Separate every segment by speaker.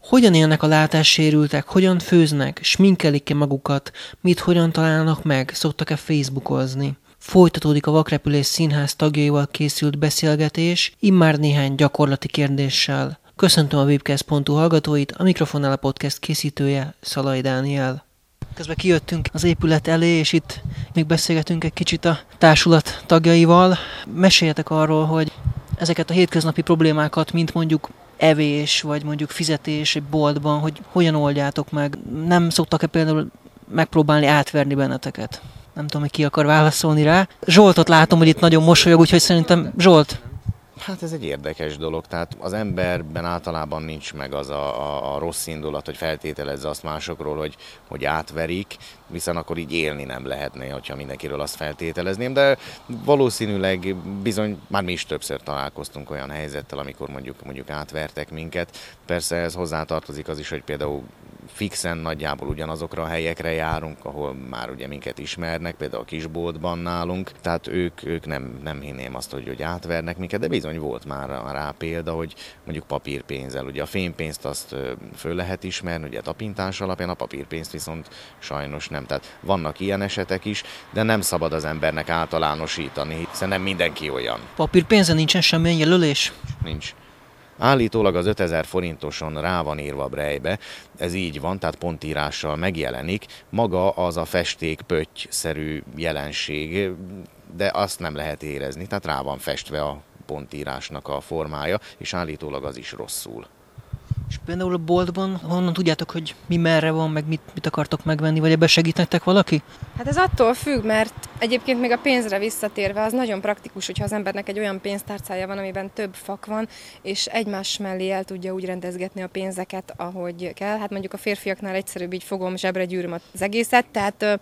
Speaker 1: Hogyan élnek a látássérültek, hogyan főznek, sminkelik-e magukat, mit hogyan találnak meg, szoktak-e facebookozni. Folytatódik a Vakrepülés Színház tagjaival készült beszélgetés, immár néhány gyakorlati kérdéssel. Köszöntöm a Webcast.hu hallgatóit, a mikrofonnál a podcast készítője Szalai Dániel. Közben kijöttünk az épület elé, és itt még beszélgetünk egy kicsit a társulat tagjaival. Meséljetek arról, hogy ezeket a hétköznapi problémákat, mint mondjuk evés, vagy mondjuk fizetés egy boltban, hogy hogyan oldjátok meg. Nem szoktak-e például megpróbálni átverni benneteket? Nem tudom, hogy ki akar válaszolni rá. Zsoltot látom, hogy itt nagyon mosolyog, úgyhogy szerintem Zsolt.
Speaker 2: Hát ez egy érdekes dolog, tehát az emberben általában nincs meg az a rossz indulat, hogy feltételezze azt másokról, hogy átverik, viszont akkor így élni nem lehetne, hogyha mindenkiről azt feltételezném, de valószínűleg bizony már mi is többször találkoztunk olyan helyzettel, amikor mondjuk átvertek minket. Persze ez hozzátartozik az is, hogy például fixen nagyjából ugyanazokra a helyekre járunk, ahol már ugye minket ismernek, például a kisboltban nálunk, tehát ők nem hinném azt, hogy átvernek minket, de bizony volt már rá példa, hogy mondjuk papírpénzzel, ugye a fénypénzt azt föl lehet ismerni, ugye tapintás alapján, a papírpénzt viszont sajnos nem, tehát vannak ilyen esetek is, de nem szabad az embernek általánosítani, hiszen nem mindenki olyan.
Speaker 1: Papírpénzen nincsen semmilyen jelölés?
Speaker 2: Nincs. Állítólag az 5000 forintoson rá van írva a brejbe, ez így van, tehát pontírással megjelenik, maga az a festék-pötty-szerű jelenség, de azt nem lehet érezni, tehát rá van festve a pontírásnak a formája, és állítólag az is rosszul.
Speaker 1: És például a boltban honnan tudjátok, hogy mi merre van, meg mit akartok megvenni, vagy ebben segít nektek valaki?
Speaker 3: Hát ez attól függ, mert egyébként még a pénzre visszatérve az nagyon praktikus, hogyha az embernek egy olyan pénztárcája van, amiben több fak van, és egymás mellé el tudja úgy rendezgetni a pénzeket, ahogy kell. Hát mondjuk a férfiaknál egyszerűbb, így fogom, zsebre gyűröm az egészet, tehát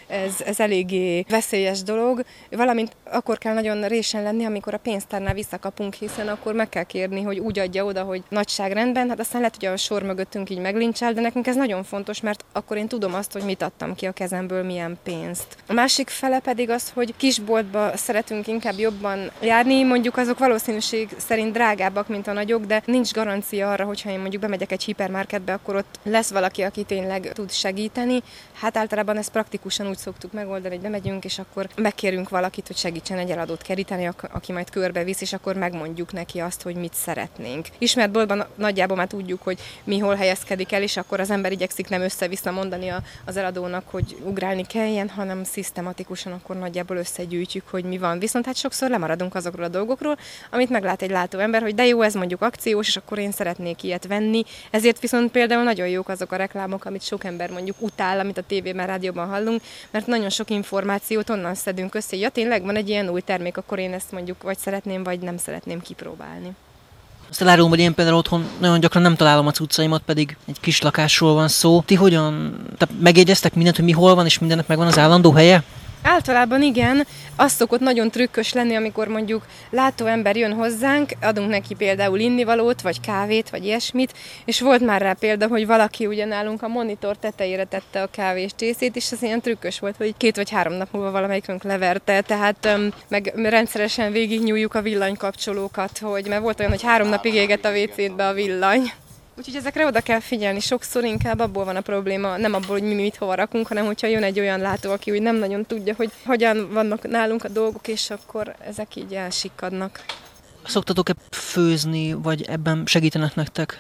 Speaker 3: ez eléggé veszélyes dolog. Valamint akkor kell nagyon résen lenni, amikor a pénztárnál visszakapunk, hiszen akkor meg kell kérni, hogy úgy adja oda, hogy nagyságrendben, hát aztán lehet, hogy a sor mögöttünk így meglincsel, de nekünk ez nagyon fontos, mert akkor én tudom azt, hogy mit adtam ki a kezemből, milyen pénzt. A másik fele pedig az, hogy kisboltba szeretünk inkább jobban járni, mondjuk azok valószínűség szerint drágábbak, mint a nagyok, de nincs garancia arra, hogyha én mondjuk bemegyek egy hipermarketbe, akkor ott lesz valaki, aki tényleg tud segíteni. Hát általában ezt praktikusan úgy szoktuk megoldani, hogy bemegyünk, és akkor megkérünk valakit, hogy segítsen egy eladót keríteni, aki majd körbevisz, és akkor megmondjuk neki azt, hogy mit szeretnénk. Ismert boltban nagyjából már tudjuk, hogy mi hol helyezkedik el, és akkor az ember igyekszik nem össze-vissza mondani az eladónak, hogy ugrálni kelljen, hanem szisztematikusan akkor nagyjából összegyűjtjük, hogy mi van. Viszont hát sokszor lemaradunk azokról a dolgokról, amit meglát egy látó ember, hogy de jó, ez mondjuk akciós, és akkor én szeretnék ilyet venni. Ezért viszont például nagyon jók azok a reklámok, amit sok ember mondjuk utál, amit a tévében, rádióban hallunk, mert nagyon sok információt onnan szedünk össze. Ja, tényleg van egy ilyen új termék, akkor én ezt mondjuk vagy szeretném, vagy nem szeretném kipróbálni.
Speaker 1: Azt elárulom, hogy én például otthon nagyon gyakran nem találom a cuccaimat, pedig egy kis lakásról van szó. Ti hogyan? Megjegyeztek mindent, hogy mi hol van, és mindennek megvan az állandó helye?
Speaker 3: Általában igen, az szokott nagyon trükkös lenni, amikor mondjuk látó ember jön hozzánk, adunk neki például innivalót, vagy kávét, vagy ilyesmit, és volt már rá példa, hogy valaki ugye nálunk a monitor tetejére tette a kávés csészét, és ez ilyen trükkös volt, hogy 2 vagy 3 nap múlva valamelyikünk leverte, tehát meg rendszeresen végignyúljuk a villanykapcsolókat, mert volt olyan, hogy 3 napig égett a WC-be a villany. Úgyhogy ezekre oda kell figyelni, sokszor inkább abból van a probléma, nem abból, hogy mi mit hova rakunk, hanem hogyha jön egy olyan látó, aki úgy nem nagyon tudja, hogy hogyan vannak nálunk a dolgok, és akkor ezek így elsikkadnak.
Speaker 1: Szoktatok-e főzni, vagy ebben segítenek nektek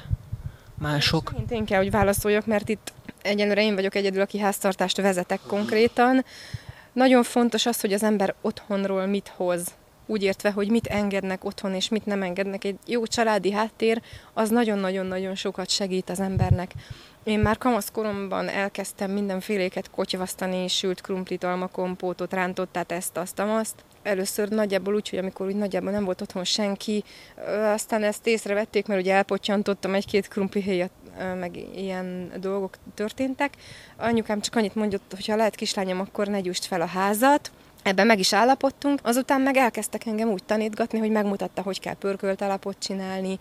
Speaker 1: mások?
Speaker 3: Én kell, hogy válaszoljak, mert itt egyelőre én vagyok egyedül, aki háztartást vezetek konkrétan. Nagyon fontos az, hogy az ember otthonról mit hoz. Úgy értve, hogy mit engednek otthon, és mit nem engednek. Egy jó családi háttér, az nagyon-nagyon-nagyon sokat segít az embernek. Én már kamaszkoromban elkezdtem mindenféléket kotyvasztani, sült krumplit, almakompótot, rántottát, ezt, azt. Először nagyjából úgy, hogy amikor úgy nagyjából nem volt otthon senki, aztán ezt észrevették, mert ugye elpottyantottam 1-2 krumplihéjat, meg ilyen dolgok történtek. Anyukám csak annyit mondott, hogy ha lehet kislányom, akkor ne gyújtsd fel a házat. Ebben meg is állapodtunk, azután meg elkezdtek engem úgy tanítgatni, hogy megmutatta, hogy kell pörkölt alapot csinálni,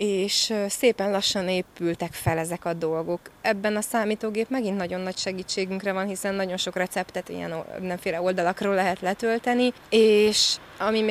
Speaker 3: és szépen lassan épültek fel ezek a dolgok. Ebben a számítógép megint nagyon nagy segítségünkre van, hiszen nagyon sok receptet ilyen mindenféle oldalakról lehet letölteni, és ami még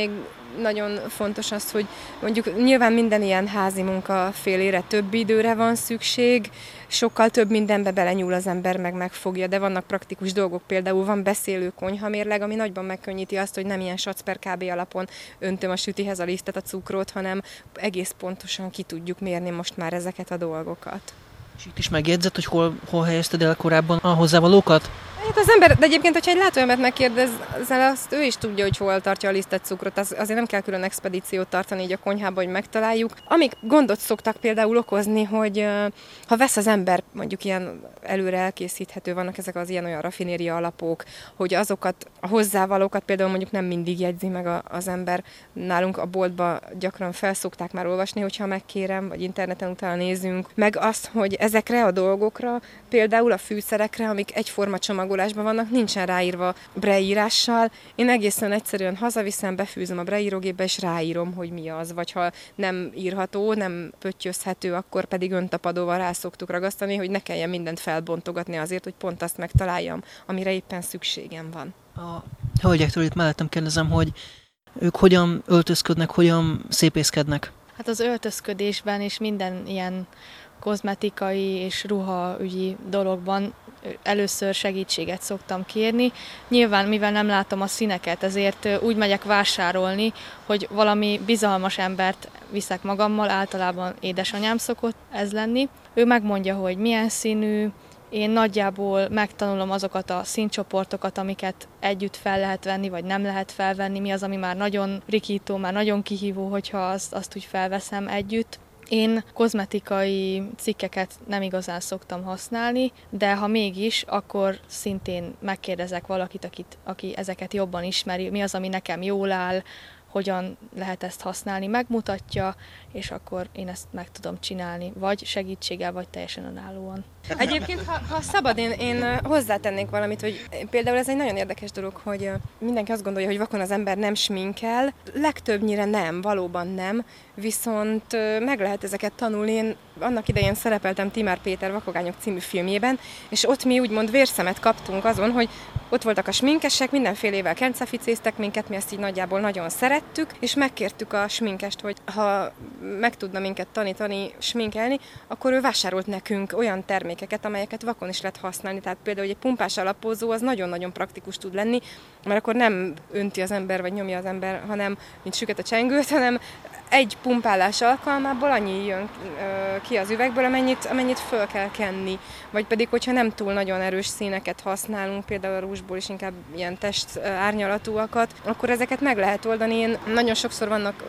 Speaker 3: nagyon fontos az, hogy mondjuk nyilván minden ilyen házi munka félére több időre van szükség, sokkal több mindenbe belenyúl az ember, megfogja, de vannak praktikus dolgok, például van beszélő konyhamérleg, ami nagyban megkönnyíti azt, hogy nem ilyen sac per kb. Alapon öntöm a sütihez a lisztet, a cukrot, hanem egész pontosan ki tudjuk mérni most már ezeket a dolgokat.
Speaker 1: És itt is megjegyzett, hogy hol helyezted el korábban a hozzávalókat?
Speaker 3: Hát az ember, de egyébként, hogyha egy látóembert megkérdezel, azt ő is tudja, hogy hol tartja a lisztet, cukrot, azért nem kell külön expedíciót tartani így a konyhába, hogy megtaláljuk. Amik gondot szoktak például okozni, hogy ha vesz az ember, mondjuk ilyen előre elkészíthető, vannak ezek az ilyen-olyan raffinéria alapok, hogy azokat a hozzávalókat például mondjuk nem mindig jegyzi meg az ember. Nálunk a boltba gyakran felszokták már olvasni, hogyha megkérem, vagy interneten utána nézünk. Meg azt, hogy ezekre a dolgokra, például a fűszerekre, amik egyforma csomagolásban vannak, nincsen ráírva breírással. Én egészen egyszerűen hazaviszem, befűzöm a breírógépbe, és ráírom, hogy mi az. Vagy ha nem írható, nem pöttyözhető, akkor pedig öntapadóval rá szoktuk ragasztani, hogy ne kelljen mindent felbontogatni azért, hogy pont azt megtaláljam, amire éppen szükségem van.
Speaker 1: A hölgyektől itt mellettem kérdezem, hogy ők hogyan öltözködnek, hogyan szépészkednek?
Speaker 4: Hát az öltözködésben és minden ilyen kozmetikai és ruhaügyi dologban először segítséget szoktam kérni. Nyilván, mivel nem látom a színeket, ezért úgy megyek vásárolni, hogy valami bizalmas embert viszek magammal, általában édesanyám szokott ez lenni. Ő megmondja, hogy milyen színű, én nagyjából megtanulom azokat a színcsoportokat, amiket együtt fel lehet venni, vagy nem lehet felvenni, mi az, ami már nagyon rikító, már nagyon kihívó, hogyha azt úgy felveszem együtt. Én kozmetikai cikkeket nem igazán szoktam használni, de ha mégis, akkor szintén megkérdezek valakit, aki ezeket jobban ismeri, mi az, ami nekem jól áll, hogyan lehet ezt használni, megmutatja, és akkor én ezt meg tudom csinálni, vagy segítséggel, vagy teljesen önállóan.
Speaker 3: Egyébként, ha szabad, én hozzátennék valamit, hogy például ez egy nagyon érdekes dolog, hogy mindenki azt gondolja, hogy vakon az ember nem sminkel, legtöbbnyire nem, valóban nem, viszont meg lehet ezeket tanulni. Én annak idején szerepeltem Timár Péter Vakogányok című filmjében, és ott mi úgymond vérszemet kaptunk azon, hogy ott voltak a sminkesek, mindenfélével kenceficéztek minket, mi ezt így nagyjából nagyon szerettük, és megkértük a sminkest, hogy ha meg tudna minket tanítani sminkelni, akkor ő vásárolt nekünk olyan termékeket, amelyeket vakon is lehet használni. Tehát például egy pumpás alapozó az nagyon-nagyon praktikus tud lenni, mert akkor nem önti az ember, vagy nyomja az ember, hanem mint süket a csengőt, hanem egy pumpálás alkalmából annyi jön ki az üvegből, amennyit föl kell kenni. Vagy pedig, hogyha nem túl nagyon erős színeket használunk, például a rúzsból is inkább ilyen test árnyalatúakat, akkor ezeket meg lehet oldani. Nagyon sokszor vannak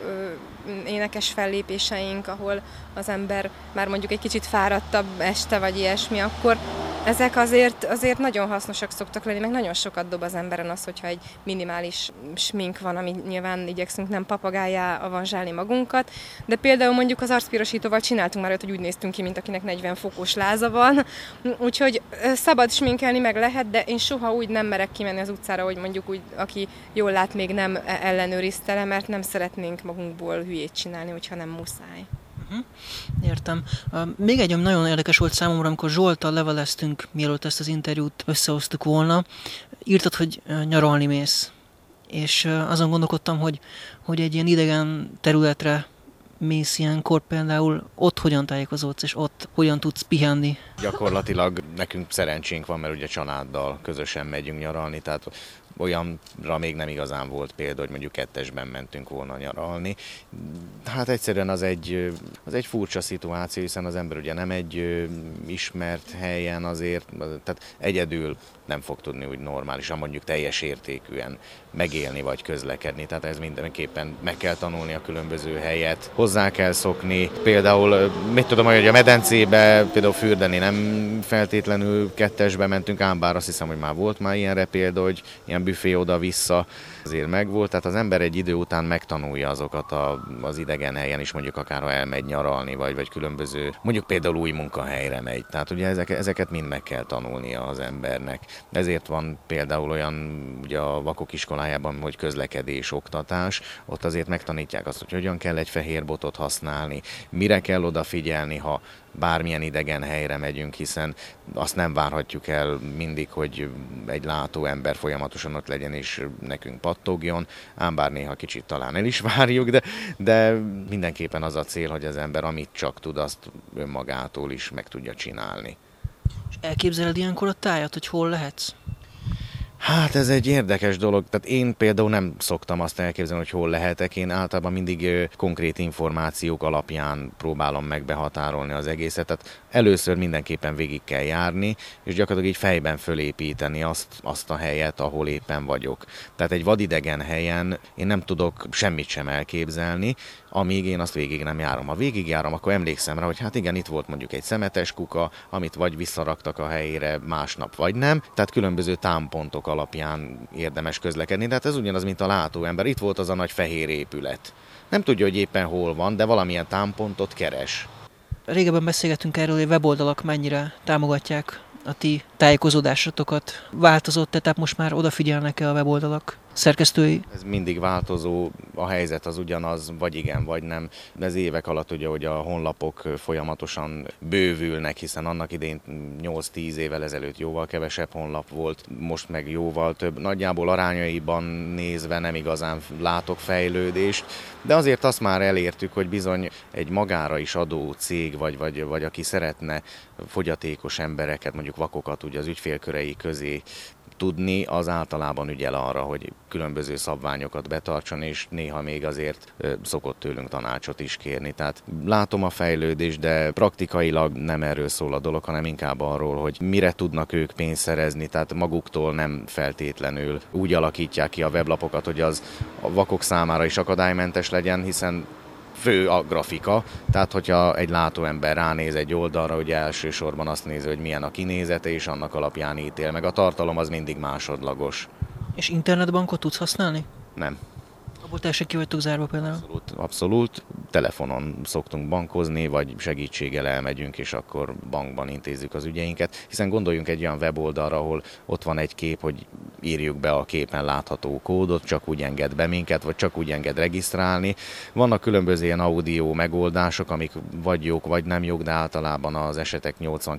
Speaker 3: énekes fellépéseink, ahol az ember már mondjuk egy kicsit fáradtabb este, vagy ilyesmi, akkor ezek azért nagyon hasznosak szoktak lenni, meg nagyon sokat dob az emberen az, hogyha egy minimális smink van, ami nyilván igyekszünk nem papagájá avanzsálni magunkat, de például mondjuk az arcpirosítóval csináltunk már olyat, hogy úgy néztünk ki, mint akinek 40 fokos láza van, úgyhogy szabad sminkelni meg lehet, de én soha úgy nem merek kimenni az utcára, hogy mondjuk úgy, aki jól lát, még nem ellenőrizte le, mert nem szeretnénk magunkból hülyét csinálni, hogyha nem muszáj.
Speaker 1: Értem. Még egy, ami nagyon érdekes volt számomra, amikor Zsolttal leveleztünk, mielőtt ezt az interjút összehoztuk volna, írtad, hogy nyaralni mész. És azon gondolkodtam, hogy egy ilyen idegen területre mész ilyenkor, például ott hogyan tájékozódsz, és ott hogyan tudsz pihenni?
Speaker 2: Gyakorlatilag nekünk szerencsénk van, mert ugye családdal közösen megyünk nyaralni, tehát olyanra még nem igazán volt példa, hogy mondjuk kettesben mentünk volna nyaralni. Hát egyszerűen az egy furcsa szituáció, hiszen az ember ugye nem egy ismert helyen azért, tehát egyedül nem fog tudni úgy normálisan, mondjuk teljes értékűen megélni vagy közlekedni. Tehát ez mindenképpen meg kell tanulni a különböző helyet, hozzá kell szokni. Például, mit tudom, hogy a medencébe például fürdeni nem feltétlenül kettesbe mentünk, ám bár azt hiszem, hogy már volt ilyenre példa, hogy ilyen büfé oda-vissza azért megvolt. Tehát az ember egy idő után megtanulja azokat az idegen helyen is, mondjuk akár ha elmegy nyaralni, vagy különböző, mondjuk például új munkahelyre megy. Tehát ugye ezeket mind meg kell tanulnia az embernek. Ezért van például olyan ugye a vakok iskolájában, hogy közlekedés, oktatás, ott azért megtanítják azt, hogy hogyan kell egy fehér botot használni, mire kell odafigyelni, ha bármilyen idegen helyre megyünk, hiszen azt nem várhatjuk el mindig, hogy egy látó ember folyamatosan ott legyen és nekünk kattogjon, ám bár néha kicsit talán el is várjuk, de mindenképpen az a cél, hogy az ember amit csak tud, azt önmagától is meg tudja csinálni.
Speaker 1: És elképzeled ilyenkor a tájat, hogy hol lehetsz?
Speaker 2: Hát ez egy érdekes dolog, tehát én például nem szoktam azt elképzelni, hogy hol lehetek, én általában mindig konkrét információk alapján próbálom megbehatárolni az egészet, tehát először mindenképpen végig kell járni, és gyakorlatilag így fejben fölépíteni azt a helyet, ahol éppen vagyok. Tehát egy vadidegen helyen én nem tudok semmit sem elképzelni, amíg én azt végig nem járom. Ha végigjárom, akkor emlékszem rá, hogy hát igen, itt volt mondjuk egy szemetes kuka, amit vagy visszaraktak a helyére másnap, vagy nem. Tehát különböző támpontok alapján érdemes közlekedni. Tehát ez ugyanaz, mint a látóember. Itt volt az a nagy fehér épület. Nem tudja, hogy éppen hol van, de valamilyen támpontot keres.
Speaker 1: Régebben beszélgettünk erről, hogy weboldalak mennyire támogatják a ti tájékozódásotokat. Változott-e, tehát most már odafigyelnek-e a weboldalak szerkesztői?
Speaker 2: Ez mindig változó, a helyzet az ugyanaz, vagy igen, vagy nem. De ez évek alatt ugye, hogy a honlapok folyamatosan bővülnek, hiszen annak idején 8-10 évvel ezelőtt jóval kevesebb honlap volt, most meg jóval több. Nagyjából arányaiban nézve nem igazán látok fejlődést, de azért azt már elértük, hogy bizony egy magára is adó cég, vagy aki szeretne fogyatékos embereket, mondjuk vakokat ugye az ügyfélkörei közé tudni, az általában ügyel arra, hogy különböző szabványokat betartson, és néha még azért szokott tőlünk tanácsot is kérni. Tehát látom a fejlődést, de praktikailag nem erről szól a dolog, hanem inkább arról, hogy mire tudnak ők pénzt szerezni, tehát maguktól nem feltétlenül úgy alakítják ki a weblapokat, hogy az a vakok számára is akadálymentes legyen, hiszen fő a grafika, tehát hogyha egy látóember ránéz egy oldalra, ugye elsősorban azt nézi, hogy milyen a kinézete, és annak alapján ítél meg. A tartalom az mindig másodlagos.
Speaker 1: És internetbankot tudsz használni?
Speaker 2: Nem.
Speaker 1: Abból teljesen ki vagytok zárva például?
Speaker 2: Abszolút. Telefonon szoktunk bankozni, vagy segítséggel elmegyünk, és akkor bankban intézzük az ügyeinket. Hiszen gondoljunk egy olyan weboldalra, ahol ott van egy kép, hogy írjuk be a képen látható kódot, csak úgy enged be minket, vagy csak úgy enged regisztrálni. Vannak különböző ilyen audio megoldások, amik vagy jók, vagy nem jók, de általában az esetek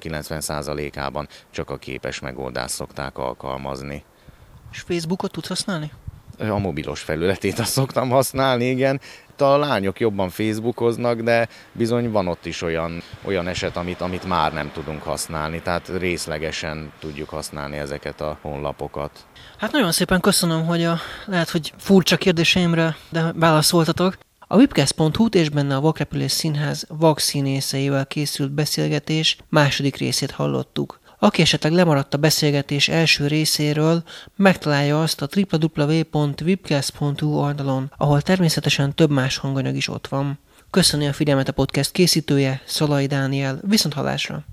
Speaker 2: 80-90%-ában csak a képes megoldást szokták alkalmazni.
Speaker 1: És Facebookot tudsz használni?
Speaker 2: A mobilos felületét azt szoktam használni, igen. A lányok jobban facebookoznak, de bizony van ott is olyan eset, amit már nem tudunk használni, tehát részlegesen tudjuk használni ezeket a honlapokat.
Speaker 1: Hát nagyon szépen köszönöm, hogy lehet, hogy furcsa kérdéseimre, de válaszoltatok. A Webcast.hu-t és benne a Vakrepülés Színház vakszínészeivel készült beszélgetés második részét hallottuk. Aki esetleg lemaradt a beszélgetés első részéről, megtalálja azt a www.webcast.hu oldalon, ahol természetesen több más hanganyag is ott van. Köszönöm a figyelmet a podcast készítője, Szalai Dániel, viszonthallásra!